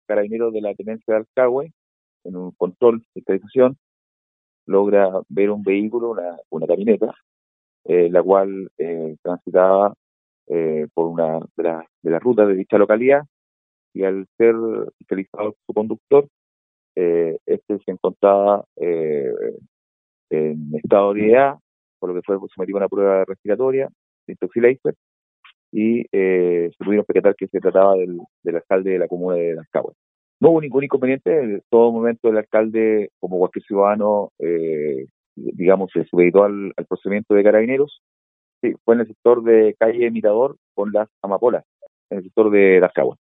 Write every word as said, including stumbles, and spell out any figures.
carabineros de la Tenencia de Alcagüe, en un control de fiscalización, logra ver un vehículo, una, una camioneta, eh, la cual eh, transitaba eh, por una de, la, de las rutas de dicha localidad, y al ser fiscalizado su conductor, eh, este se encontraba eh, en estado de ebriedad, por lo que fue sometido a una prueba respiratoria de intoxicación, y eh, se pudieron percatar que se trataba del, del alcalde de la comuna de Las. No hubo ningún inconveniente. En todo momento el alcalde, como cualquier ciudadano, eh, digamos, se supeditó al, al procedimiento de carabineros. Sí, fue en el sector de calle Mirador con las Amapolas, en el sector de Las Caguas.